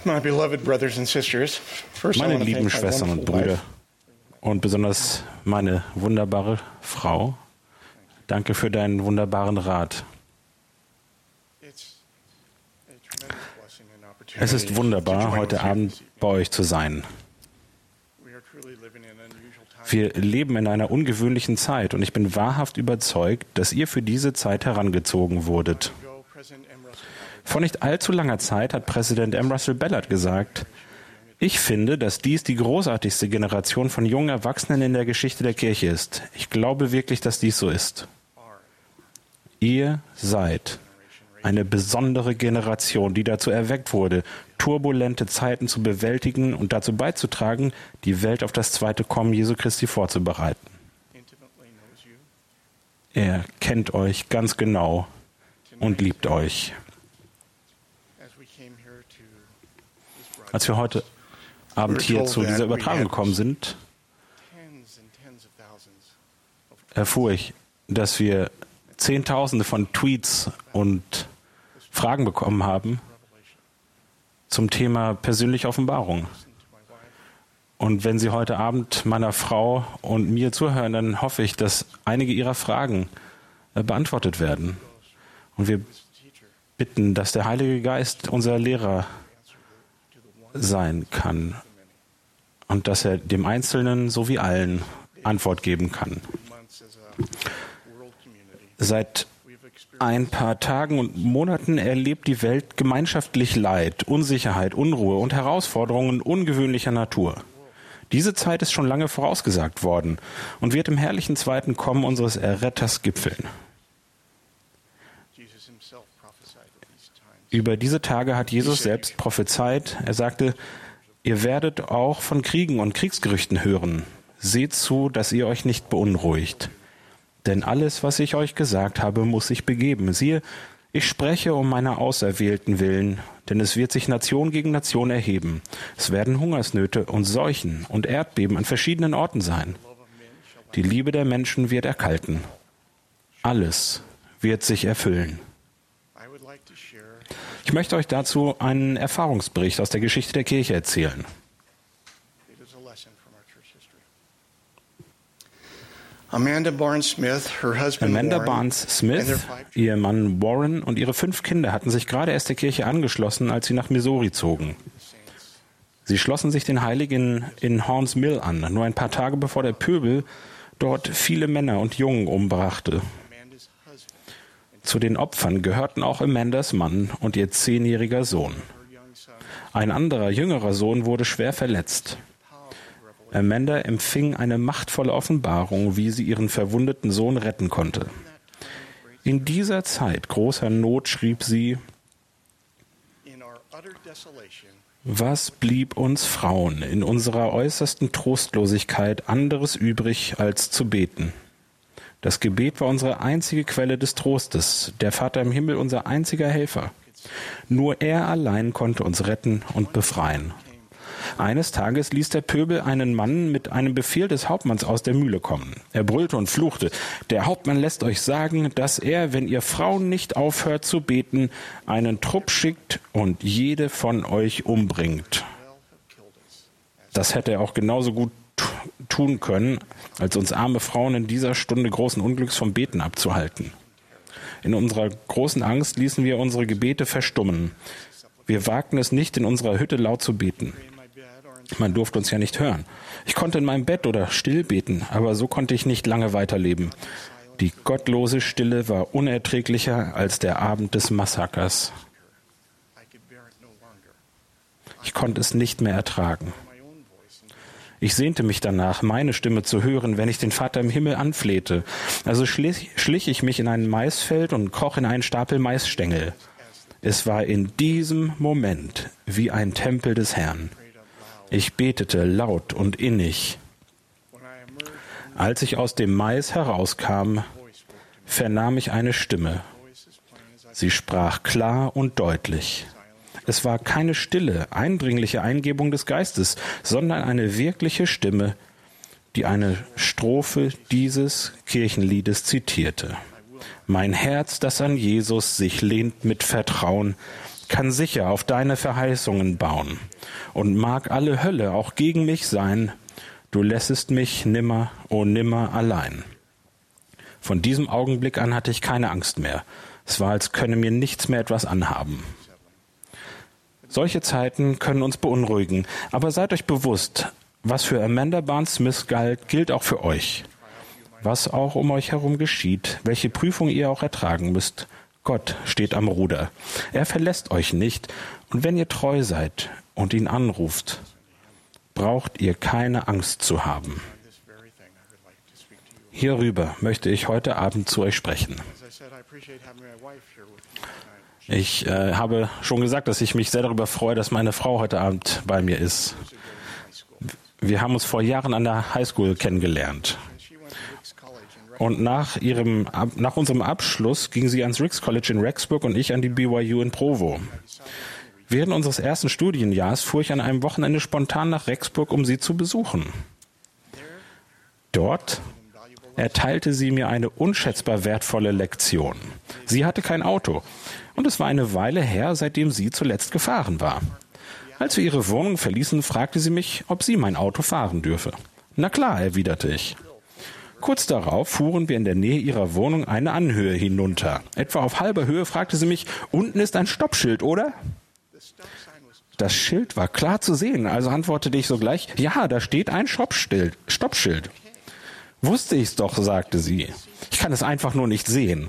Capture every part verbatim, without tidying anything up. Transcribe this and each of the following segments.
My beloved brothers and sisters, first I Meine want to lieben thank my Schwestern und wonderful Brüder wife. und besonders meine wunderbare Frau, danke für deinen wunderbaren Rat. It's a tremendous blessing and opportunity Es ist to wunderbar, join heute with you Abend this evening. bei euch zu sein. We are truly living in unusual times. Wir leben in einer ungewöhnlichen Zeit und ich bin wahrhaft überzeugt, dass ihr für diese Zeit herangezogen wurdet. Ago, President M. Russell Ballard Vor nicht allzu langer Zeit hat Präsident M. Russell Ballard gesagt, ich finde, dass dies die großartigste Generation von jungen Erwachsenen in der Geschichte der Kirche ist. Ich glaube wirklich, dass dies so ist. are Ihr seid eine besondere Generation, die dazu erweckt wurde, turbulente Zeiten zu bewältigen und dazu beizutragen, die Welt auf das zweite Kommen Jesu Christi vorzubereiten. intimately knows you. Er kennt euch ganz genau und liebt euch. As we came here to this Als wir heute Abend hier zu dieser Übertragung gekommen sind, tens and tens of thousands of erfuhr ich, dass wir Zehntausende von Tweets und Fragen bekommen haben revelation. zum Thema persönliche Offenbarung. Listen to my wife. Und wenn Sie heute Abend meiner Frau und mir zuhören, dann hoffe ich, dass einige Ihrer Fragen äh, beantwortet werden. Und wir This teacher bitten, dass der Heilige Geist unser Lehrer answer the, to the one sein kann the many. und dass er dem Einzelnen sowie allen Antwort geben kann. Months as a world community. Seit We've experienced ein paar Tagen und Monaten erlebt die Welt gemeinschaftlich Leid, Unsicherheit, Unruhe und Herausforderungen ungewöhnlicher Natur. Diese Zeit ist schon lange vorausgesagt worden und wird im herrlichen zweiten Kommen unseres Erretters gipfeln. Jesus himself prophesied of these times. Über diese Tage hat Jesus selbst prophezeit. Er sagte, ihr werdet auch von Kriegen und Kriegsgerüchten hören. Seht zu, dass ihr euch nicht beunruhigt. Denn alles, was ich euch gesagt habe, muss sich begeben. Siehe, ich spreche um meine Auserwählten willen, denn es wird sich Nation gegen Nation erheben. Es werden Hungersnöte und Seuchen und Erdbeben an verschiedenen Orten sein. Love of men shall Die Liebe der Menschen wird erkalten. Alles wird sich erfüllen. I would like to share Ich möchte euch dazu einen Erfahrungsbericht aus der Geschichte der Kirche erzählen. it is a lesson from our church history. Amanda Barnes Smith, her husband Amanda Warren, Barnes and Smith, their five ihr Mann Warren und ihre fünf Kinder hatten sich gerade erst der Kirche angeschlossen, als sie nach Missouri zogen. saints Sie schlossen sich den Heiligen in Horns Mill an, nur ein paar Tage bevor der Pöbel dort viele Männer und Jungen umbrachte. Amanda's husband and Zu den Opfern gehörten auch Amandas Mann und ihr zehnjähriger Sohn. her young son Ein anderer, jüngerer Sohn wurde schwer verletzt. powerful revelation. Amanda empfing eine machtvolle Offenbarung, wie sie ihren verwundeten Sohn retten konnte. In dieser Zeit großer Not schrieb sie, In our utter desolation, was blieb uns Frauen in unserer äußersten Trostlosigkeit anderes übrig, als zu beten? Das Gebet war unsere einzige Quelle des Trostes, der Vater im Himmel unser einziger Helfer. Nur er allein konnte uns retten und befreien. Eines Tages ließ der Pöbel einen Mann mit einem Befehl des Hauptmanns aus der Mühle kommen. Er brüllte und fluchte. Der Hauptmann lässt euch sagen, dass er, wenn ihr Frauen nicht aufhört zu beten, einen Trupp schickt und jede von euch umbringt. well have killed us. Das hätte er auch genauso gut t- tun können, als uns arme Frauen in dieser Stunde großen Unglücks vom Beten abzuhalten. In unserer großen Angst ließen wir unsere Gebete verstummen. Wir wagten es nicht, in unserer Hütte laut zu beten. In my bed or in Man durfte uns ja nicht hören. Ich konnte in meinem Bett oder still beten, aber so konnte ich nicht lange weiterleben. Die gottlose Stille war unerträglicher als der Abend des Massakers. I could bear it no longer. Ich konnte es nicht mehr ertragen. My own voice and Ich sehnte mich danach, meine Stimme zu hören, wenn ich den Vater im Himmel anflehte. Also schlich, schlich ich mich in ein Maisfeld und kroch in einen Stapel Maisstängel. Es war in diesem Moment wie ein Tempel des Herrn. prayed out loud. Ich betete laut und innig. When I emerged from Als ich aus dem Mais herauskam, the voice spoke to me. vernahm ich eine Stimme. Voice as plain as I Sie sprach klar und deutlich. Es war keine stille, eindringliche Eingebung des Geistes, sondern eine wirkliche Stimme, die eine Strophe dieses Kirchenliedes zitierte. Mein Herz, das an Jesus sich lehnt mit Vertrauen, kann sicher auf deine Verheißungen bauen. Und mag alle Hölle auch gegen mich sein, du lässest mich nimmer, oh nimmer allein. Von diesem Augenblick an hatte ich keine Angst mehr. Es war, als könne mir nichts mehr etwas anhaben. Solche Zeiten können uns beunruhigen, aber seid euch bewusst, was für Amanda Barnes Smith galt, gilt auch für euch. Was auch um euch herum geschieht, welche Prüfung ihr auch ertragen müsst, Gott steht am Ruder. Er verlässt euch nicht, und wenn ihr treu seid und ihn anruft, braucht ihr keine Angst zu haben. Hierüber möchte ich heute Abend zu euch sprechen. Ich äh, habe schon gesagt, dass ich mich sehr darüber freue, dass meine Frau heute Abend bei mir ist. Wir haben uns vor Jahren an der Highschool kennengelernt. Und nach, ihrem, nach unserem Abschluss ging sie ans Ricks College in Rexburg und ich an die B Y U in Provo. Während unseres ersten Studienjahres fuhr ich an einem Wochenende spontan nach Rexburg, um sie zu besuchen. Dort erteilte sie mir eine unschätzbar wertvolle Lektion. Sie hatte kein Auto und es war eine Weile her, seitdem sie zuletzt gefahren war. Als wir ihre Wohnung verließen, fragte sie mich, ob sie mein Auto fahren dürfe. Na klar, erwiderte ich. Kurz darauf fuhren wir in der Nähe ihrer Wohnung eine Anhöhe hinunter. Etwa auf halber Höhe fragte sie mich, unten ist ein Stoppschild, oder? Das Schild war klar zu sehen, also antwortete ich sogleich, ja, da steht ein Stoppschild. Stoppschild. Wusste ich's doch, sagte sie. Ich kann es einfach nur nicht sehen.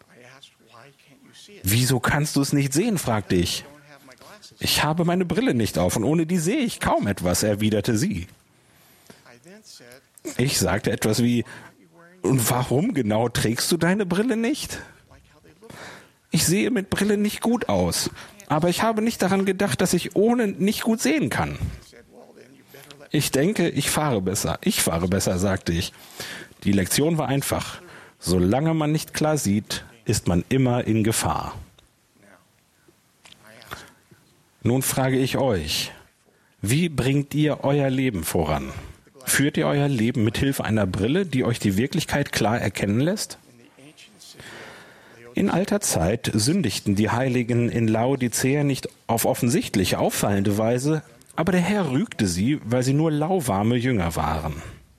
Wieso kannst du es nicht sehen, fragte ich. Ich habe meine Brille nicht auf und ohne die sehe ich kaum etwas, erwiderte sie. Ich sagte etwas wie, und warum genau trägst du deine Brille nicht? Ich sehe mit Brille nicht gut aus, aber ich habe nicht daran gedacht, dass ich ohne nicht gut sehen kann. Ich denke, ich fahre besser. Ich fahre besser, sagte ich. Die Lektion war einfach. Solange man nicht klar sieht, ist man immer in Gefahr. Nun frage ich euch, wie bringt ihr euer Leben voran? Führt ihr euer Leben mit Hilfe einer Brille, die euch die Wirklichkeit klar erkennen lässt? In alter Zeit sündigten die Heiligen in Laodicea nicht auf offensichtlich auffallende Weise, aber der Herr rügte sie, weil sie nur lauwarme Jünger waren.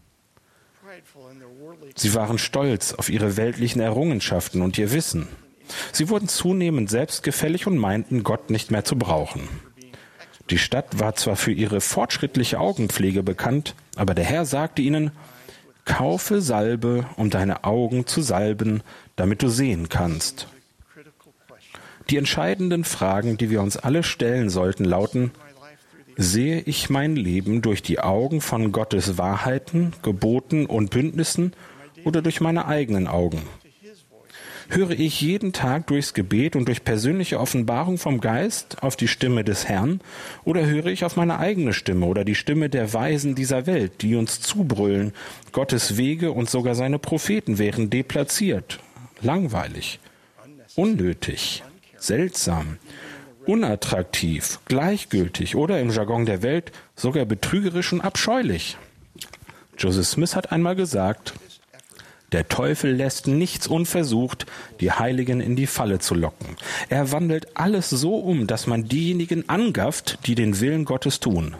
Sie waren stolz auf ihre weltlichen Errungenschaften und ihr Wissen. Sie wurden zunehmend selbstgefällig und meinten, Gott nicht mehr zu brauchen. Die Stadt war zwar für ihre fortschrittliche Augenpflege bekannt, aber der Herr sagte ihnen, kaufe Salbe, um deine Augen zu salben, damit du sehen kannst. Die entscheidenden Fragen, die wir uns alle stellen sollten, lauten, sehe ich mein Leben durch die Augen von Gottes Wahrheiten, Geboten und Bündnissen oder durch meine eigenen Augen? Höre ich jeden Tag durchs Gebet und durch persönliche Offenbarung vom Geist auf die Stimme des Herrn oder höre ich auf meine eigene Stimme oder die Stimme der Weisen dieser Welt, die uns zubrüllen, Gottes Wege und sogar seine Propheten wären deplatziert, langweilig, unnötig, seltsam, unattraktiv, gleichgültig oder im Jargon der Welt sogar betrügerisch und abscheulich. Joseph Smith hat einmal gesagt, der Teufel lässt nichts unversucht, die Heiligen in die Falle zu locken. Er wandelt alles so um, dass man diejenigen angafft, die den Willen Gottes tun.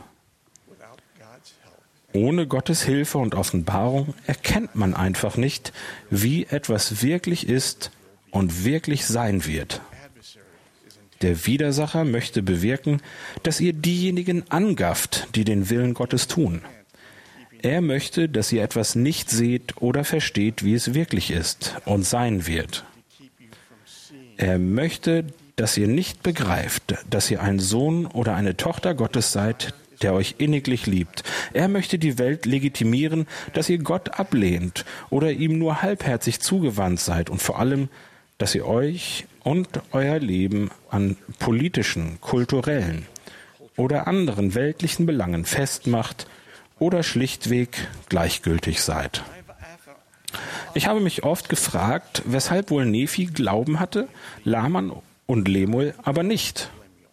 Ohne Gottes Hilfe und Offenbarung erkennt man einfach nicht, wie etwas wirklich ist und wirklich sein wird. Der Widersacher möchte bewirken, dass ihr diejenigen angafft, die den Willen Gottes tun. Er möchte, dass ihr etwas nicht seht oder versteht, wie es wirklich ist und sein wird. Er möchte, dass ihr nicht begreift, dass ihr ein Sohn oder eine Tochter Gottes seid, der euch inniglich liebt. Er möchte die Welt legitimieren, dass ihr Gott ablehnt oder ihm nur halbherzig zugewandt seid und vor allem, dass ihr euch und euer Leben an politischen, kulturellen oder anderen weltlichen Belangen festmacht oder schlichtweg gleichgültig seid. Ich habe mich oft gefragt, weshalb wohl Nephi Glauben hatte, Laman und Lemuel aber nicht.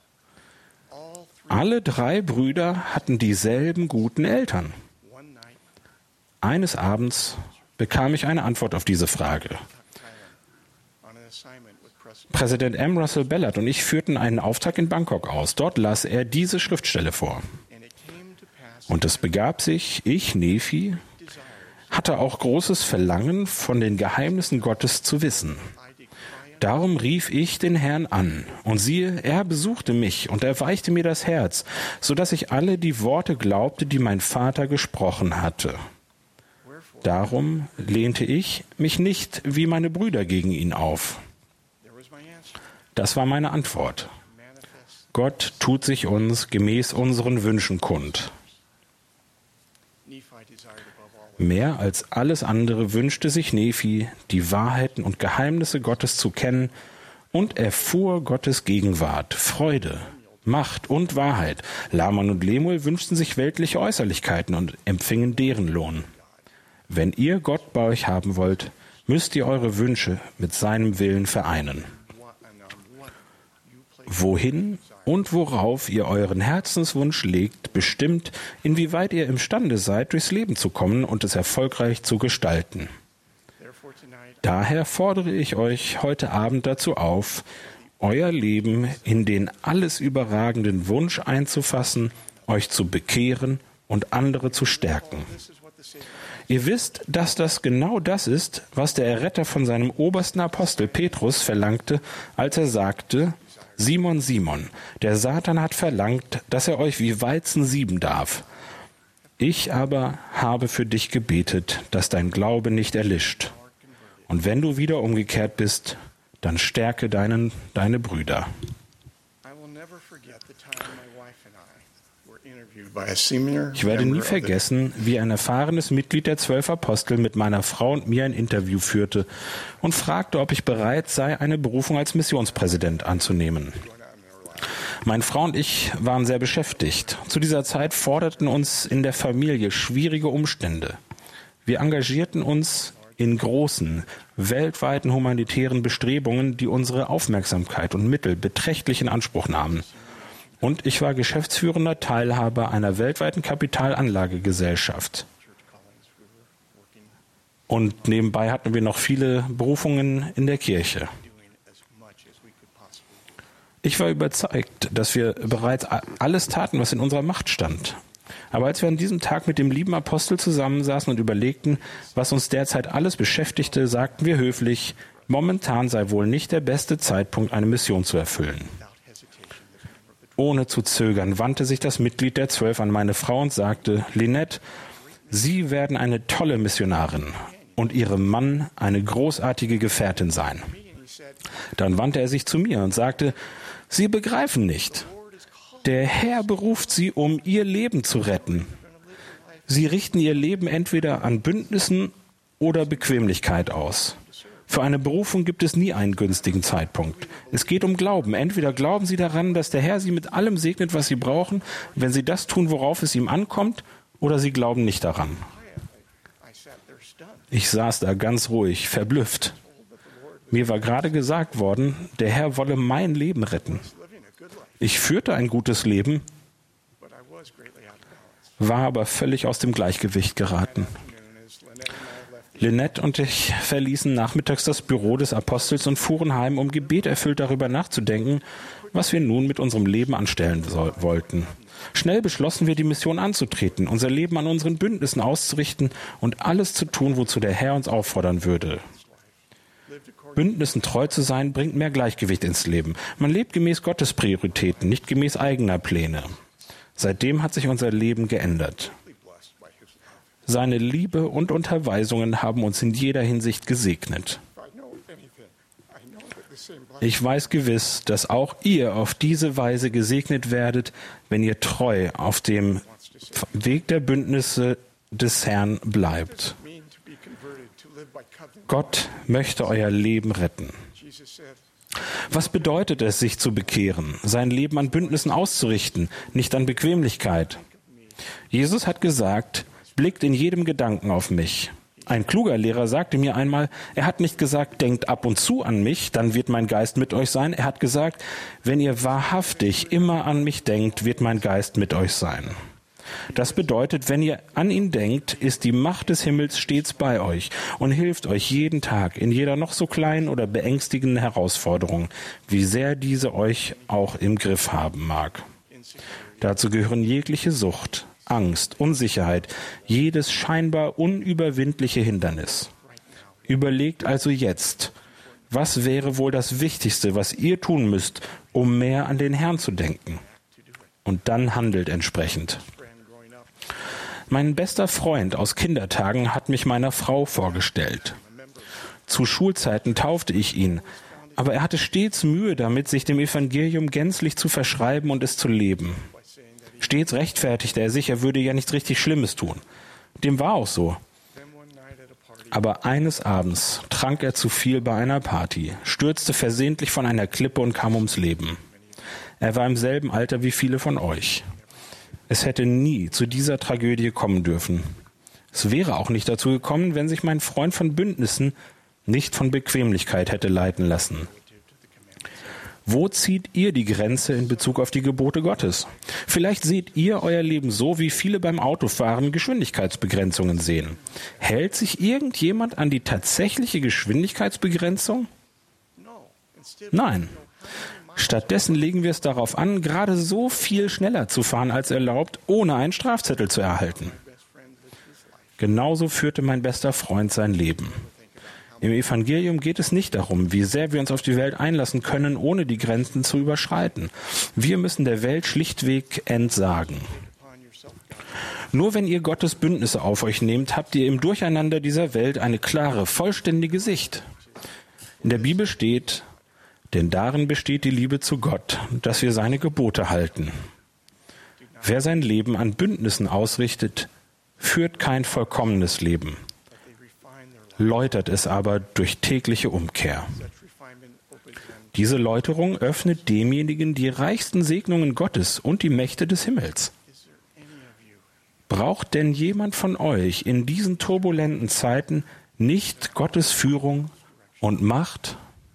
Alle drei Brüder hatten dieselben guten Eltern. Eines Abends bekam ich eine Antwort auf diese Frage. Präsident M. Russell Ballard und ich führten einen Auftrag in Bangkok aus. Dort las er diese Schriftstelle vor. Und es begab sich, ich, Nephi, hatte auch großes Verlangen, von den Geheimnissen Gottes zu wissen. Darum rief ich den Herrn an, und siehe, er besuchte mich und erweichte mir das Herz, so dass ich alle die Worte glaubte, die mein Vater gesprochen hatte. Darum lehnte ich mich nicht wie meine Brüder gegen ihn auf. Das war meine Antwort. Gott tut sich uns gemäß unseren Wünschen kund. Mehr als alles andere wünschte sich Nephi, die Wahrheiten und Geheimnisse Gottes zu kennen, und erfuhr Gottes Gegenwart, Freude, Macht und Wahrheit. Laman und Lemuel wünschten sich weltliche Äußerlichkeiten und empfingen deren Lohn. Wenn ihr Gott bei euch haben wollt, müsst ihr eure Wünsche mit seinem Willen vereinen. Wohin und worauf ihr euren Herzenswunsch legt, bestimmt, inwieweit ihr imstande seid, durchs Leben zu kommen und es erfolgreich zu gestalten. Daher fordere ich euch heute Abend dazu auf, euer Leben in den alles überragenden Wunsch einzufassen, euch zu bekehren und andere zu stärken. Ihr wisst, dass das genau das ist, was der Erretter von seinem obersten Apostel Petrus verlangte, als er sagte: Simon, Simon, der Satan hat verlangt, dass er euch wie Weizen sieben darf. Ich aber habe für dich gebetet, dass dein Glaube nicht erlischt. Und wenn du wieder umgekehrt bist, dann stärke deinen, deine Brüder. Ich werde nie vergessen, wie ein erfahrenes Mitglied der zwölf Apostel mit meiner Frau und mir ein Interview führte und fragte, ob ich bereit sei, eine Berufung als Missionspräsident anzunehmen. Meine Frau und ich waren sehr beschäftigt. Zu dieser Zeit forderten uns in der Familie schwierige Umstände. Wir engagierten uns in großen, weltweiten humanitären Bestrebungen, die unsere Aufmerksamkeit und Mittel beträchtlich in Anspruch nahmen. Und ich war geschäftsführender Teilhaber einer weltweiten Kapitalanlagegesellschaft. Und nebenbei hatten wir noch viele Berufungen in der Kirche. Ich war überzeugt, dass wir bereits alles taten, was in unserer Macht stand. Aber als wir an diesem Tag mit dem lieben Apostel zusammensaßen und überlegten, was uns derzeit alles beschäftigte, sagten wir höflich, momentan sei wohl nicht der beste Zeitpunkt, eine Mission zu erfüllen. Ohne zu zögern wandte sich das Mitglied der Zwölf an meine Frau und sagte: Lynette, Sie werden eine tolle Missionarin und Ihrem Mann eine großartige Gefährtin sein. Dann wandte er sich zu mir und sagte: Sie begreifen nicht. Der Herr beruft Sie, um Ihr Leben zu retten. Sie richten Ihr Leben entweder an Bündnissen oder Bequemlichkeit aus. Für eine Berufung gibt es nie einen günstigen Zeitpunkt. Es geht um Glauben. Entweder glauben Sie daran, dass der Herr Sie mit allem segnet, was Sie brauchen, wenn Sie das tun, worauf es ihm ankommt, oder Sie glauben nicht daran. Ich saß da ganz ruhig, verblüfft. Mir war gerade gesagt worden, der Herr wolle mein Leben retten. Ich führte ein gutes Leben, war aber völlig aus dem Gleichgewicht geraten. Lynette und ich verließen nachmittags das Büro des Apostels und fuhren heim, um gebeterfüllt darüber nachzudenken, was wir nun mit unserem Leben anstellen so- wollten. Schnell beschlossen wir, die Mission anzutreten, unser Leben an unseren Bündnissen auszurichten und alles zu tun, wozu der Herr uns auffordern würde. Bündnissen treu zu sein, bringt mehr Gleichgewicht ins Leben. Man lebt gemäß Gottes Prioritäten, nicht gemäß eigener Pläne. Seitdem hat sich unser Leben geändert. Seine Liebe und Unterweisungen haben uns in jeder Hinsicht gesegnet. Ich weiß gewiss, dass auch ihr auf diese Weise gesegnet werdet, wenn ihr treu auf dem Weg der Bündnisse des Herrn bleibt. Gott möchte euer Leben retten. Was bedeutet es, sich zu bekehren, sein Leben an Bündnissen auszurichten, nicht an Bequemlichkeit? Jesus hat gesagt: Blickt in jedem Gedanken auf mich. Ein kluger Lehrer sagte mir einmal, er hat nicht gesagt, denkt ab und zu an mich, dann wird mein Geist mit euch sein. Er hat gesagt, wenn ihr wahrhaftig immer an mich denkt, wird mein Geist mit euch sein. Das bedeutet, wenn ihr an ihn denkt, ist die Macht des Himmels stets bei euch und hilft euch jeden Tag in jeder noch so kleinen oder beängstigenden Herausforderung, wie sehr diese euch auch im Griff haben mag. Dazu gehören jegliche Sucht, Angst, Unsicherheit, jedes scheinbar unüberwindliche Hindernis. Überlegt also jetzt, was wäre wohl das Wichtigste, was ihr tun müsst, um mehr an den Herrn zu denken? Und dann handelt entsprechend. Mein bester Freund aus Kindertagen hat mich meiner Frau vorgestellt. Zu Schulzeiten taufte ich ihn, aber er hatte stets Mühe damit, sich dem Evangelium gänzlich zu verschreiben und es zu leben. Stets rechtfertigte er sich, er würde ja nichts richtig Schlimmes tun. Dem war auch so. Aber eines Abends trank er zu viel bei einer Party, stürzte versehentlich von einer Klippe und kam ums Leben. Er war im selben Alter wie viele von euch. Es hätte nie zu dieser Tragödie kommen dürfen. Es wäre auch nicht dazu gekommen, wenn sich mein Freund von Bündnissen nicht von Bequemlichkeit hätte leiten lassen. Wo zieht ihr die Grenze in Bezug auf die Gebote Gottes? Vielleicht seht ihr euer Leben so, wie viele beim Autofahren Geschwindigkeitsbegrenzungen sehen. Hält sich irgendjemand an die tatsächliche Geschwindigkeitsbegrenzung? Nein. Stattdessen legen wir es darauf an, gerade so viel schneller zu fahren als erlaubt, ohne einen Strafzettel zu erhalten. Genauso führte mein bester Freund sein Leben. Im Evangelium geht es nicht darum, wie sehr wir uns auf die Welt einlassen können, ohne die Grenzen zu überschreiten. Wir müssen der Welt schlichtweg entsagen. Nur wenn ihr Gottes Bündnisse auf euch nehmt, habt ihr im Durcheinander dieser Welt eine klare, vollständige Sicht. In der Bibel steht, denn darin besteht die Liebe zu Gott, dass wir seine Gebote halten. Wer sein Leben an Bündnissen ausrichtet, führt kein vollkommenes Leben, läutert es aber durch tägliche Umkehr. Diese Läuterung öffnet demjenigen die reichsten Segnungen Gottes und die Mächte des Himmels. Braucht denn jemand von euch in diesen turbulenten Zeiten nicht Gottes Führung und Macht?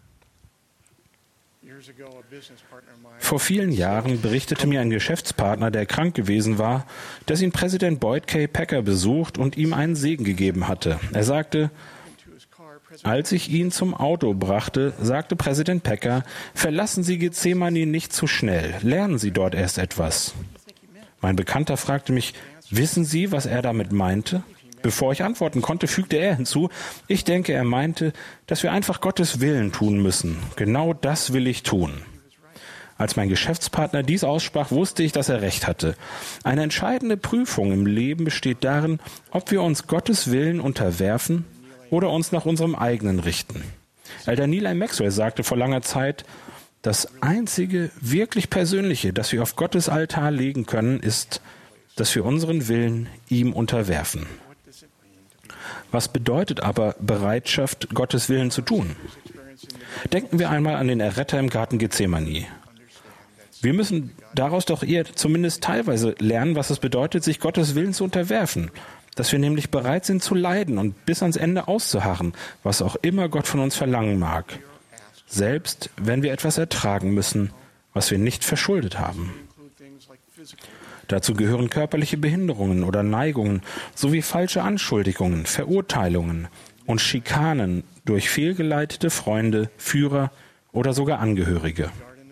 Vor vielen Jahren berichtete mir ein Geschäftspartner, der krank gewesen war, dass ihn Präsident Boyd K. Packer besucht und ihm einen Segen gegeben hatte. Er sagte, als ich ihn zum Auto brachte, sagte Präsident Packer, verlassen Sie Gethsemane nicht zu schnell, lernen Sie dort erst etwas. Mein Bekannter fragte mich, wissen Sie, was er damit meinte? Bevor ich antworten konnte, fügte er hinzu, ich denke, er meinte, dass wir einfach Gottes Willen tun müssen. Genau das will ich tun. Als mein Geschäftspartner dies aussprach, wusste ich, dass er recht hatte. Eine entscheidende Prüfung im Leben besteht darin, ob wir uns Gottes Willen unterwerfen oder uns nach unserem eigenen richten. Elder Neil A. Maxwell sagte vor langer Zeit, das einzige wirklich Persönliche, das wir auf Gottes Altar legen können, ist, dass wir unseren Willen ihm unterwerfen. Was bedeutet aber Bereitschaft, Gottes Willen zu tun? Denken wir einmal an den Erretter im Garten Gethsemane. Wir müssen daraus doch eher zumindest teilweise lernen, was es bedeutet, sich Gottes Willen zu unterwerfen. Dass wir nämlich bereit sind zu leiden und bis ans Ende auszuharren, was auch immer Gott von uns verlangen mag. Selbst wenn wir etwas ertragen müssen, was wir nicht verschuldet haben. Dazu gehören körperliche Behinderungen oder Neigungen sowie falsche Anschuldigungen, Verurteilungen und Schikanen durch fehlgeleitete Freunde, Führer oder sogar Angehörige.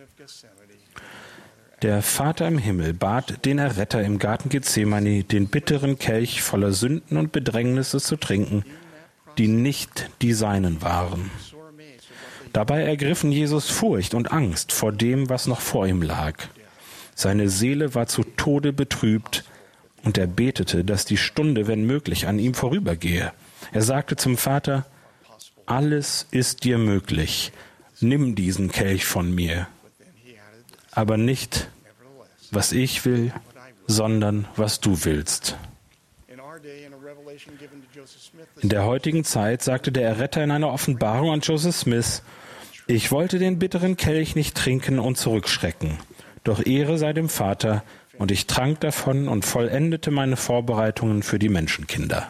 Der Vater im Himmel bat den Erretter im Garten Gethsemane, den bitteren Kelch voller Sünden und Bedrängnisse zu trinken, die nicht die seinen waren. Dabei ergriffen Jesus Furcht und Angst vor dem, was noch vor ihm lag. Seine Seele war zu Tode betrübt und er betete, dass die Stunde, wenn möglich, an ihm vorübergehe. Er sagte zum Vater, alles ist dir möglich, nimm diesen Kelch von mir, aber nicht, was ich will, sondern was du willst. In der heutigen Zeit sagte der Erretter in einer Offenbarung an Joseph Smith, ich wollte den bitteren Kelch nicht trinken und zurückschrecken, doch Ehre sei dem Vater, und ich trank davon und vollendete meine Vorbereitungen für die Menschenkinder.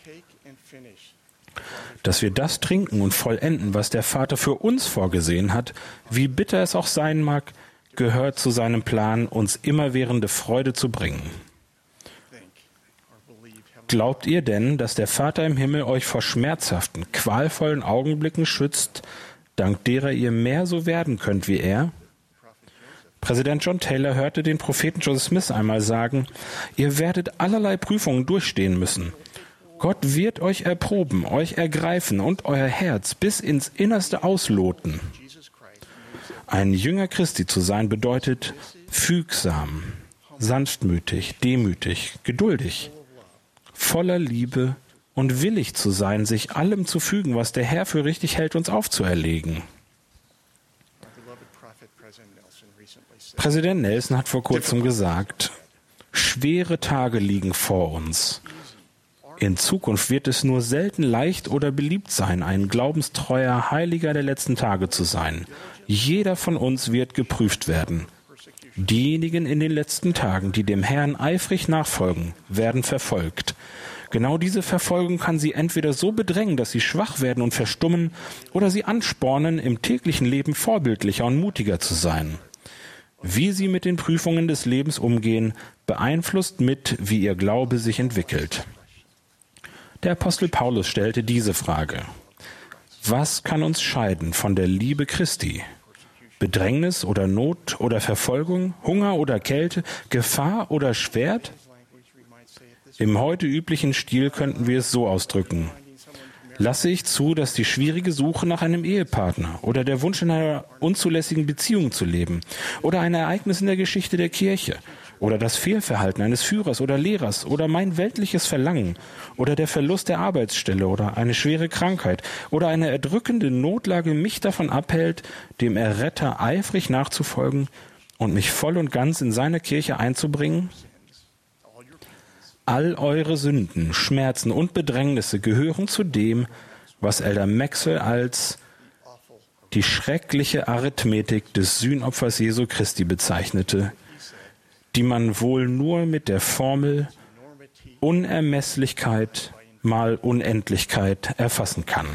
Dass wir das trinken und vollenden, was der Vater für uns vorgesehen hat, wie bitter es auch sein mag, gehört zu seinem Plan, uns immerwährende Freude zu bringen. Glaubt ihr denn, dass der Vater im Himmel euch vor schmerzhaften, qualvollen Augenblicken schützt, dank derer ihr mehr so werden könnt wie er? Präsident John Taylor hörte den Propheten Joseph Smith einmal sagen, ihr werdet allerlei Prüfungen durchstehen müssen. Gott wird euch erproben, euch ergreifen und euer Herz bis ins Innerste ausloten. Ein Jünger Christi zu sein bedeutet fügsam, sanftmütig, demütig, geduldig, voller Liebe und willig zu sein, sich allem zu fügen, was der Herr für richtig hält, uns aufzuerlegen. Präsident Nelson hat vor kurzem gesagt, schwere Tage liegen vor uns. In Zukunft wird es nur selten leicht oder beliebt sein, ein glaubenstreuer Heiliger der letzten Tage zu sein. Jeder von uns wird geprüft werden. Diejenigen in den letzten Tagen, die dem Herrn eifrig nachfolgen, werden verfolgt. Genau diese Verfolgung kann sie entweder so bedrängen, dass sie schwach werden und verstummen, oder sie anspornen, im täglichen Leben vorbildlicher und mutiger zu sein. Wie sie mit den Prüfungen des Lebens umgehen, beeinflusst mit, wie ihr Glaube sich entwickelt. Der Apostel Paulus stellte diese Frage: Was kann uns scheiden von der Liebe Christi? Bedrängnis oder Not oder Verfolgung, Hunger oder Kälte, Gefahr oder Schwert? Im heute üblichen Stil könnten wir es so ausdrücken: Lasse ich zu, dass die schwierige Suche nach einem Ehepartner oder der Wunsch, in einer unzulässigen Beziehung zu leben oder ein Ereignis in der Geschichte der Kirche oder das Fehlverhalten eines Führers oder Lehrers oder mein weltliches Verlangen oder der Verlust der Arbeitsstelle oder eine schwere Krankheit oder eine erdrückende Notlage mich davon abhält, dem Erretter eifrig nachzufolgen und mich voll und ganz in seine Kirche einzubringen? All eure Sünden, Schmerzen und Bedrängnisse gehören zu dem, was Elder Maxwell als die schreckliche Arithmetik des Sühnopfers Jesu Christi bezeichnete, die man wohl nur mit der Formel Unermesslichkeit mal Unendlichkeit erfassen kann.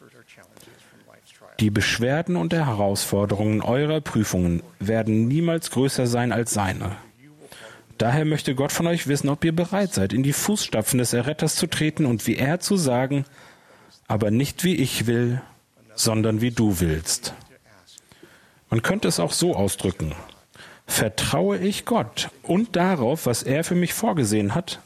Die Beschwerden und der Herausforderungen eurer Prüfungen werden niemals größer sein als seine. Daher möchte Gott von euch wissen, ob ihr bereit seid, in die Fußstapfen des Erretters zu treten und wie er zu sagen, aber nicht wie ich will, sondern wie du willst. Man könnte es auch so ausdrücken: Vertraue ich Gott und darauf, was er für mich vorgesehen hat?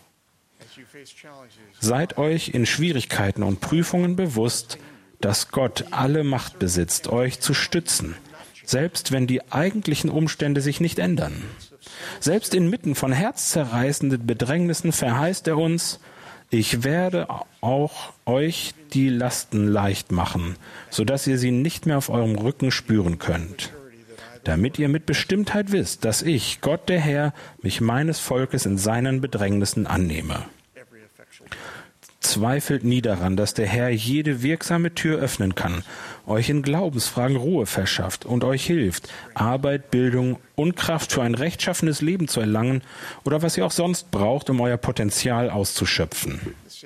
Seid euch in Schwierigkeiten und Prüfungen bewusst, dass Gott alle Macht besitzt, euch zu stützen, selbst wenn die eigentlichen Umstände sich nicht ändern. Selbst inmitten von herzzerreißenden Bedrängnissen verheißt er uns: Ich werde auch euch die Lasten leicht machen, sodass ihr sie nicht mehr auf eurem Rücken spüren könnt, damit ihr mit Bestimmtheit wisst, dass ich, Gott der Herr, mich meines Volkes in seinen Bedrängnissen annehme. Zweifelt nie daran, dass der Herr jede wirksame Tür öffnen kann, euch in Glaubensfragen Ruhe verschafft und euch hilft, Arbeit, Bildung und Kraft für ein rechtschaffenes Leben zu erlangen oder was ihr auch sonst braucht, um euer Potenzial auszuschöpfen.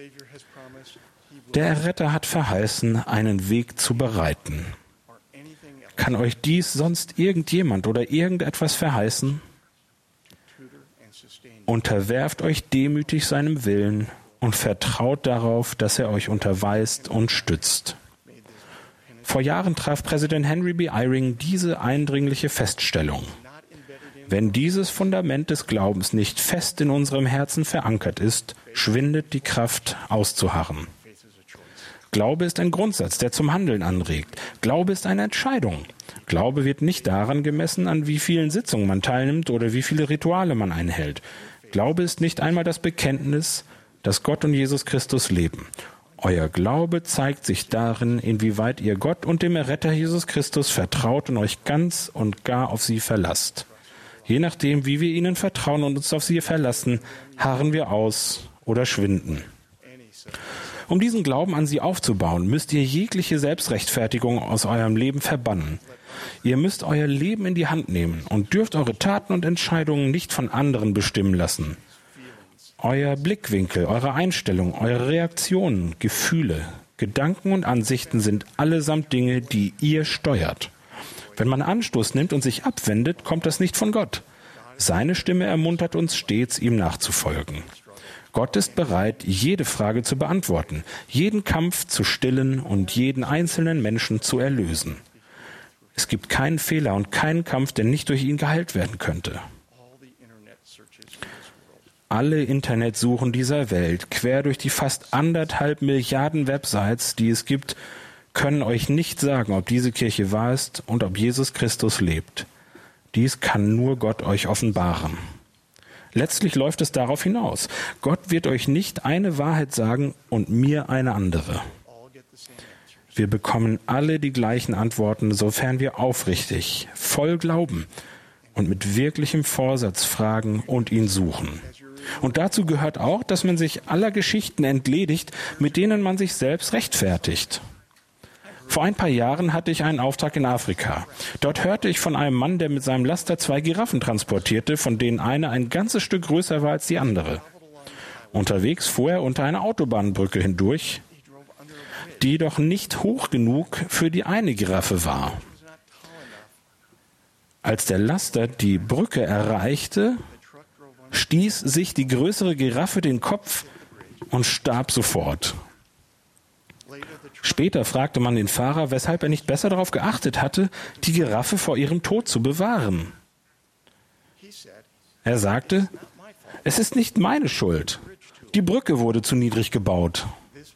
Der Erretter hat verheißen, einen Weg zu bereiten. Kann euch dies sonst irgendjemand oder irgendetwas verheißen? Unterwerft euch demütig seinem Willen und vertraut darauf, dass er euch unterweist und stützt. Vor Jahren traf Präsident Henry B. Eyring diese eindringliche Feststellung: Wenn dieses Fundament des Glaubens nicht fest in unserem Herzen verankert ist, schwindet die Kraft auszuharren. Glaube ist ein Grundsatz, der zum Handeln anregt. Glaube ist eine Entscheidung. Glaube wird nicht daran gemessen, an wie vielen Sitzungen man teilnimmt oder wie viele Rituale man einhält. Glaube ist nicht einmal das Bekenntnis, dass Gott und Jesus Christus leben. Euer Glaube zeigt sich darin, inwieweit ihr Gott und dem Erretter Jesus Christus vertraut und euch ganz und gar auf sie verlasst. Je nachdem, wie wir ihnen vertrauen und uns auf sie verlassen, harren wir aus oder schwinden. Um diesen Glauben an sie aufzubauen, müsst ihr jegliche Selbstrechtfertigung aus eurem Leben verbannen. Ihr müsst euer Leben in die Hand nehmen und dürft eure Taten und Entscheidungen nicht von anderen bestimmen lassen. Euer Blickwinkel, eure Einstellung, eure Reaktionen, Gefühle, Gedanken und Ansichten sind allesamt Dinge, die ihr steuert. Wenn man Anstoß nimmt und sich abwendet, kommt das nicht von Gott. Seine Stimme ermuntert uns stets, ihm nachzufolgen. Gott ist bereit, jede Frage zu beantworten, jeden Kampf zu stillen und jeden einzelnen Menschen zu erlösen. Es gibt keinen Fehler und keinen Kampf, der nicht durch ihn geheilt werden könnte. Alle Internetsuchen dieser Welt, quer durch die fast anderthalb Milliarden Websites, die es gibt, können euch nicht sagen, ob diese Kirche wahr ist und ob Jesus Christus lebt. Dies kann nur Gott euch offenbaren. Letztlich läuft es darauf hinaus. Gott wird euch nicht eine Wahrheit sagen und mir eine andere. Wir bekommen alle die gleichen Antworten, sofern wir aufrichtig, voll Glauben und mit wirklichem Vorsatz fragen und ihn suchen. Und dazu gehört auch, dass man sich aller Geschichten entledigt, mit denen man sich selbst rechtfertigt. Vor ein paar Jahren hatte ich einen Auftrag in Afrika. Dort hörte ich von einem Mann, der mit seinem Laster zwei Giraffen transportierte, von denen eine ein ganzes Stück größer war als die andere. Unterwegs fuhr er unter einer Autobahnbrücke hindurch, die jedoch nicht hoch genug für die eine Giraffe war. Als der Laster die Brücke erreichte, stieß sich die größere Giraffe den Kopf und starb sofort. Später fragte man den Fahrer, weshalb er nicht besser darauf geachtet hatte, die Giraffe vor ihrem Tod zu bewahren. Er sagte, es ist nicht meine Schuld. Die Brücke wurde zu niedrig gebaut.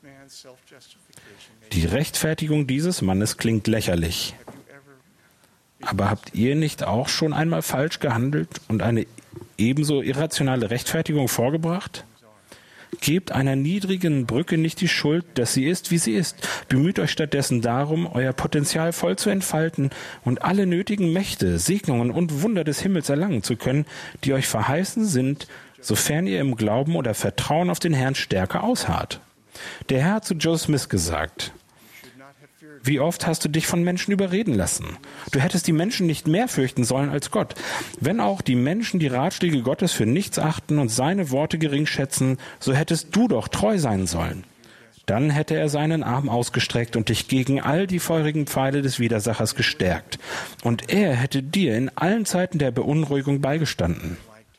Die Rechtfertigung dieses Mannes klingt lächerlich. Aber habt ihr nicht auch schon einmal falsch gehandelt und eine ebenso irrationale Rechtfertigung vorgebracht? Gebt einer niedrigen Brücke nicht die Schuld, dass sie ist, wie sie ist. Bemüht euch stattdessen darum, euer Potenzial voll zu entfalten und alle nötigen Mächte, Segnungen und Wunder des Himmels erlangen zu können, die euch verheißen sind, sofern ihr im Glauben oder Vertrauen auf den Herrn stärker ausharrt. Der Herr hat zu Joe Smith gesagt: Wie oft hast du dich von Menschen überreden lassen? Du hättest die Menschen nicht mehr fürchten sollen als Gott. Wenn auch die Menschen die Ratschläge Gottes für nichts achten und seine Worte gering schätzen, so hättest du doch treu sein sollen. Dann hätte er seinen Arm ausgestreckt und dich gegen all die feurigen Pfeile des Widersachers gestärkt. Und er hätte dir in allen Zeiten der Beunruhigung beigestanden.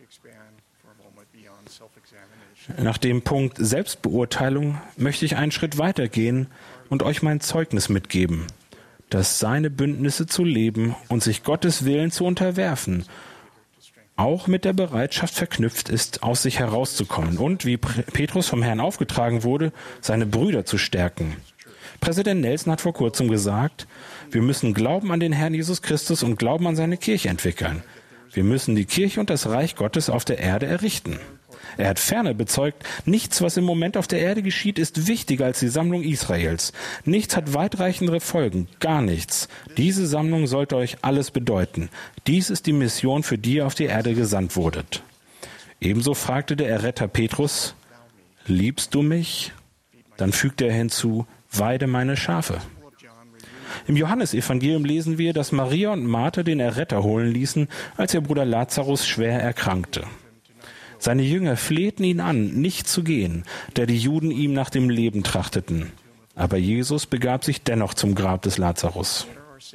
Nach dem Punkt Selbstbeurteilung möchte ich einen Schritt weitergehen und euch mein Zeugnis mitgeben, dass seine Bündnisse zu leben und sich Gottes Willen zu unterwerfen auch mit der Bereitschaft verknüpft ist, aus sich herauszukommen und, wie Petrus vom Herrn aufgetragen wurde, seine Brüder zu stärken. Präsident Nelson hat vor kurzem gesagt, wir müssen Glauben an den Herrn Jesus Christus und Glauben an seine Kirche entwickeln. Wir müssen die Kirche und das Reich Gottes auf der Erde errichten. Er hat ferner bezeugt, nichts, was im Moment auf der Erde geschieht, ist wichtiger als die Sammlung Israels. Nichts hat weitreichendere Folgen, gar nichts. Diese Sammlung sollte euch alles bedeuten. Dies ist die Mission, für die ihr auf die Erde gesandt wurdet. Ebenso fragte der Erretter Petrus, liebst du mich? Dann fügte er hinzu, weide meine Schafe. Im Johannesevangelium lesen wir, dass Maria und Martha den Erretter holen ließen, als ihr Bruder Lazarus schwer erkrankte. Seine Jünger flehten ihn an, nicht zu gehen, da die Juden ihm nach dem Leben trachteten. Aber Jesus begab sich dennoch zum Grab des Lazarus.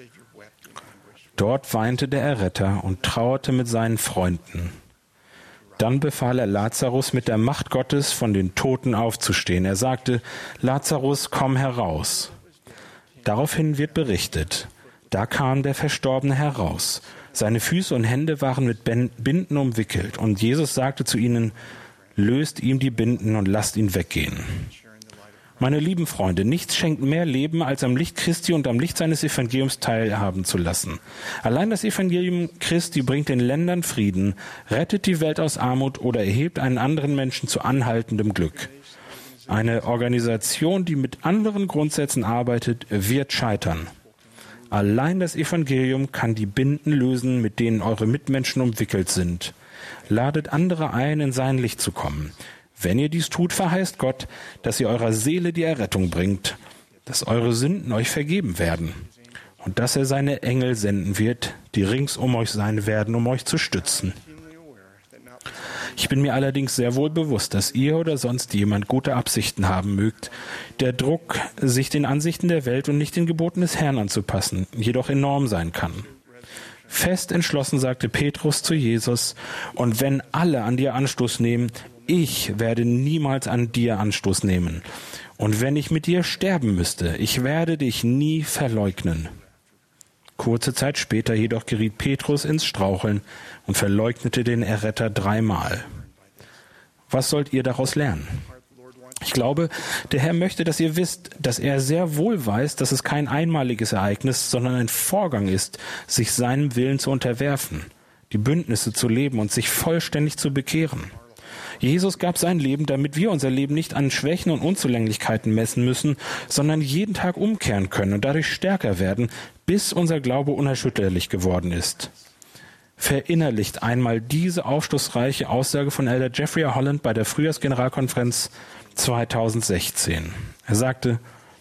Dort weinte der Erretter und trauerte mit seinen Freunden. Dann befahl er Lazarus mit der Macht Gottes von den Toten aufzustehen. Er sagte, Lazarus, komm heraus. Daraufhin wird berichtet, da kam der Verstorbene heraus. Seine Füße und Hände waren mit Binden umwickelt und Jesus sagte zu ihnen, löst ihm die Binden und lasst ihn weggehen. Meine lieben Freunde, nichts schenkt mehr Leben, als am Licht Christi und am Licht seines Evangeliums teilhaben zu lassen. Allein das Evangelium Christi bringt den Ländern Frieden, rettet die Welt aus Armut oder erhebt einen anderen Menschen zu anhaltendem Glück. Eine Organisation, die mit anderen Grundsätzen arbeitet, wird scheitern. Allein das Evangelium kann die Binden lösen, mit denen eure Mitmenschen umwickelt sind. Ladet andere ein, in sein Licht zu kommen. Wenn ihr dies tut, verheißt Gott, dass ihr eurer Seele die Errettung bringt, dass eure Sünden euch vergeben werden und dass er seine Engel senden wird, die rings um euch sein werden, um euch zu stützen. Ich bin mir allerdings sehr wohl bewusst, dass ihr oder sonst jemand gute Absichten haben mögt. Der Druck, sich den Ansichten der Welt und nicht den Geboten des Herrn anzupassen, jedoch enorm sein kann. Fest entschlossen sagte Petrus zu Jesus, und wenn alle an dir Anstoß nehmen, ich werde niemals an dir Anstoß nehmen. Und wenn ich mit dir sterben müsste, ich werde dich nie verleugnen. Kurze Zeit später jedoch geriet Petrus ins Straucheln und verleugnete den Erretter dreimal. Was sollt ihr daraus lernen? Ich glaube, der Herr möchte, dass ihr wisst, dass er sehr wohl weiß, dass es kein einmaliges Ereignis, sondern ein Vorgang ist, sich seinem Willen zu unterwerfen, die Bündnisse zu leben und sich vollständig zu bekehren. Jesus gab sein Leben, damit wir unser Leben nicht an Schwächen und Unzulänglichkeiten messen müssen, sondern jeden Tag umkehren können und dadurch stärker werden, bis unser Glaube unerschütterlich geworden ist. Verinnerlicht einmal diese aufschlussreiche Aussage von Elder Jeffrey R. Holland bei der Frühjahrsgeneralkonferenz zweitausendsechzehn. Er sagte,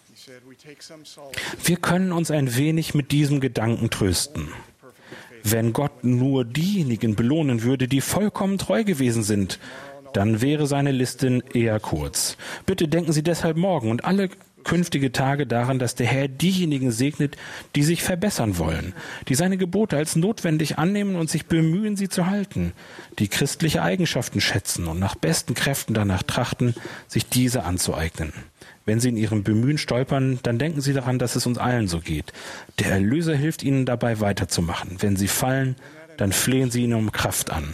wir können uns ein wenig mit diesem Gedanken trösten. Wenn Gott nur diejenigen belohnen würde, die vollkommen treu gewesen sind, dann wäre seine Liste eher kurz. Bitte denken Sie deshalb morgen und alle künftige Tage daran, dass der Herr diejenigen segnet, die sich verbessern wollen, die seine Gebote als notwendig annehmen und sich bemühen, sie zu halten, die christliche Eigenschaften schätzen und nach besten Kräften danach trachten, sich diese anzueignen. Wenn Sie in Ihrem Bemühen stolpern, dann denken Sie daran, dass es uns allen so geht. Der Erlöser hilft Ihnen dabei weiterzumachen. Wenn Sie fallen, dann flehen Sie ihn um Kraft an.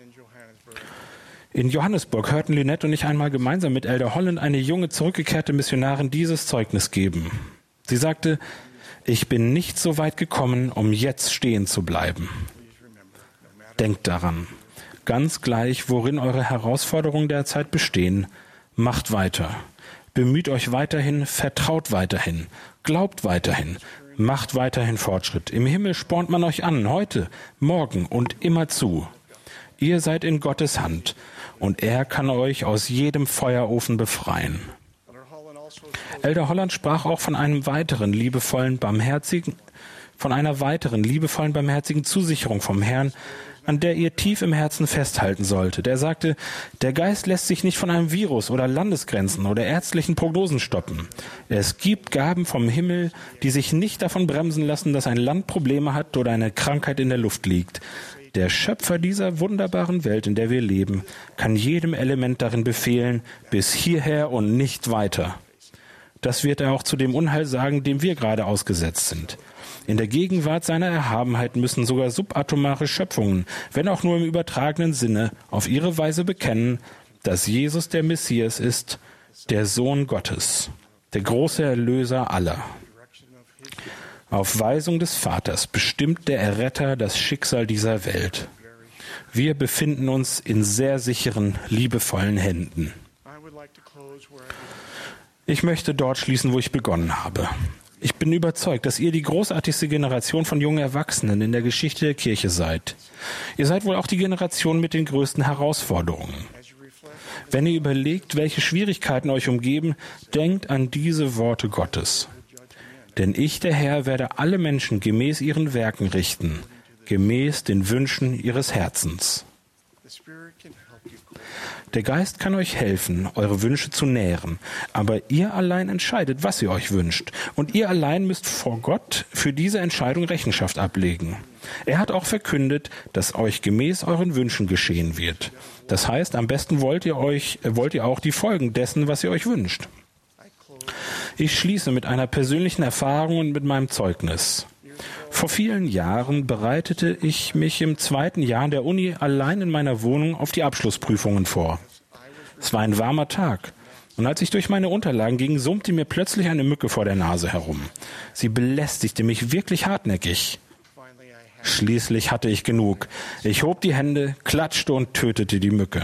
In Johannesburg hörten Lynette und ich einmal gemeinsam mit Elder Holland eine junge, zurückgekehrte Missionarin dieses Zeugnis geben. Sie sagte, ich bin nicht so weit gekommen, um jetzt stehen zu bleiben. Denkt daran, ganz gleich, worin eure Herausforderungen derzeit bestehen, macht weiter. Bemüht euch weiterhin, vertraut weiterhin, glaubt weiterhin, macht weiterhin Fortschritt. Im Himmel spornt man euch an, heute, morgen und immerzu. Ihr seid in Gottes Hand und er kann euch aus jedem Feuerofen befreien. Elder Holland sprach auch von einem weiteren liebevollen, barmherzigen, von einer weiteren liebevollen, barmherzigen Zusicherung vom Herrn, an der ihr tief im Herzen festhalten solltet. Er sagte, der Geist lässt sich nicht von einem Virus oder Landesgrenzen oder ärztlichen Prognosen stoppen. Es gibt Gaben vom Himmel, die sich nicht davon bremsen lassen, dass ein Land Probleme hat oder eine Krankheit in der Luft liegt. Der Schöpfer dieser wunderbaren Welt, in der wir leben, kann jedem Element darin befehlen, bis hierher und nicht weiter. Das wird er auch zu dem Unheil sagen, dem wir gerade ausgesetzt sind. In der Gegenwart seiner Erhabenheit müssen sogar subatomare Schöpfungen, wenn auch nur im übertragenen Sinne, auf ihre Weise bekennen, dass Jesus der Messias ist, der Sohn Gottes, der große Erlöser aller. Auf Weisung des Vaters bestimmt der Erretter das Schicksal dieser Welt. Wir befinden uns in sehr sicheren, liebevollen Händen. Ich möchte dort schließen, wo ich begonnen habe. Ich bin überzeugt, dass ihr die großartigste Generation von jungen Erwachsenen in der Geschichte der Kirche seid. Ihr seid wohl auch die Generation mit den größten Herausforderungen. Wenn ihr überlegt, welche Schwierigkeiten euch umgeben, denkt an diese Worte Gottes. Denn ich, der Herr, werde alle Menschen gemäß ihren Werken richten, gemäß den Wünschen ihres Herzens. Der Geist kann euch helfen, eure Wünsche zu nähren, aber ihr allein entscheidet, was ihr euch wünscht. Und ihr allein müsst vor Gott für diese Entscheidung Rechenschaft ablegen. Er hat auch verkündet, dass euch gemäß euren Wünschen geschehen wird. Das heißt, am besten wollt ihr euch, wollt ihr auch die Folgen dessen, was ihr euch wünscht. Ich schließe mit einer persönlichen Erfahrung und mit meinem Zeugnis. Vor vielen Jahren bereitete ich mich im zweiten Jahr der Uni allein in meiner Wohnung auf die Abschlussprüfungen vor. Es war ein warmer Tag. Und als ich durch meine Unterlagen ging, summte mir plötzlich eine Mücke vor der Nase herum. Sie belästigte mich wirklich hartnäckig. Schließlich hatte ich genug. Ich hob die Hände, klatschte und tötete die Mücke.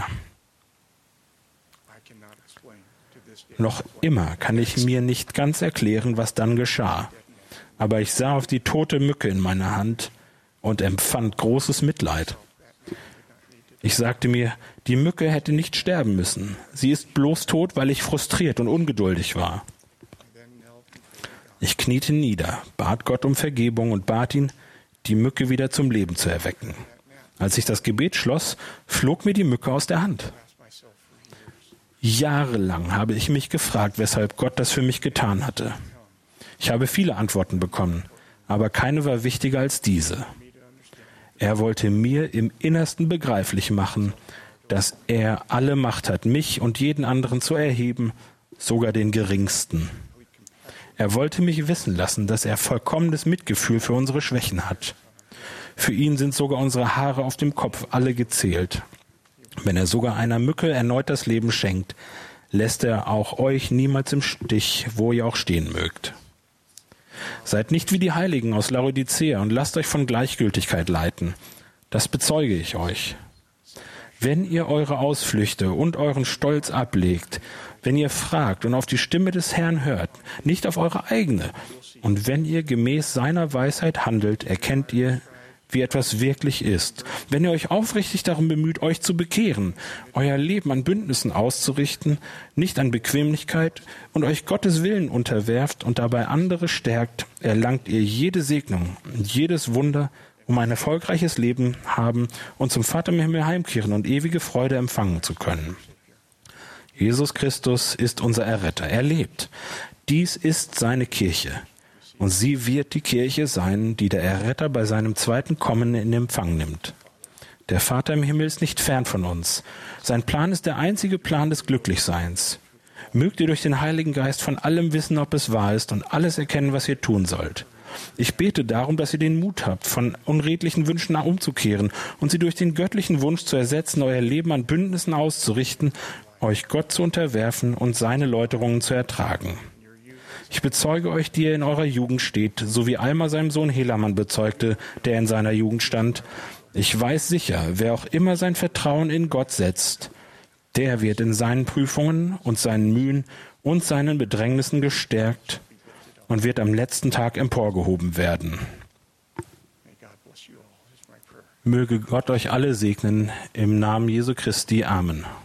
Noch immer kann ich mir nicht ganz erklären, was dann geschah. Aber ich sah auf die tote Mücke in meiner Hand und empfand großes Mitleid. Ich sagte mir, die Mücke hätte nicht sterben müssen. Sie ist bloß tot, weil ich frustriert und ungeduldig war. Ich kniete nieder, bat Gott um Vergebung und bat ihn, die Mücke wieder zum Leben zu erwecken. Als ich das Gebet schloss, flog mir die Mücke aus der Hand. Jahrelang habe ich mich gefragt, weshalb Gott das für mich getan hatte. Ich habe viele Antworten bekommen, aber keine war wichtiger als diese. Er wollte mir im Innersten begreiflich machen, dass er alle Macht hat, mich und jeden anderen zu erheben, sogar den Geringsten. Er wollte mich wissen lassen, dass er vollkommenes Mitgefühl für unsere Schwächen hat. Für ihn sind sogar unsere Haare auf dem Kopf alle gezählt. Wenn er sogar einer Mücke erneut das Leben schenkt, lässt er auch euch niemals im Stich, wo ihr auch stehen mögt. Seid nicht wie die Heiligen aus Laodicea und lasst euch von Gleichgültigkeit leiten. Das bezeuge ich euch. Wenn ihr eure Ausflüchte und euren Stolz ablegt, wenn ihr fragt und auf die Stimme des Herrn hört, nicht auf eure eigene, und wenn ihr gemäß seiner Weisheit handelt, erkennt ihr, wie etwas wirklich ist. Wenn ihr euch aufrichtig darum bemüht, euch zu bekehren, euer Leben an Bündnissen auszurichten, nicht an Bequemlichkeit, und euch Gottes Willen unterwerft und dabei andere stärkt, erlangt ihr jede Segnung und jedes Wunder, um ein erfolgreiches Leben haben und zum Vater im Himmel heimkehren und ewige Freude empfangen zu können. Jesus Christus ist unser Erretter. Er lebt. Dies ist seine Kirche. Und sie wird die Kirche sein, die der Erretter bei seinem zweiten Kommen in Empfang nimmt. Der Vater im Himmel ist nicht fern von uns. Sein Plan ist der einzige Plan des Glücklichseins. Mögt ihr durch den Heiligen Geist von allem wissen, ob es wahr ist, und alles erkennen, was ihr tun sollt. Ich bete darum, dass ihr den Mut habt, von unredlichen Wünschen umzukehren und sie durch den göttlichen Wunsch zu ersetzen, euer Leben an Bündnissen auszurichten, euch Gott zu unterwerfen und seine Läuterungen zu ertragen. Ich bezeuge euch, die ihr in eurer Jugend steht, so wie Alma seinem Sohn Helaman bezeugte, der in seiner Jugend stand. Ich weiß sicher, wer auch immer sein Vertrauen in Gott setzt, der wird in seinen Prüfungen und seinen Mühen und seinen Bedrängnissen gestärkt und wird am letzten Tag emporgehoben werden. Möge Gott euch alle segnen, im Namen Jesu Christi. Amen.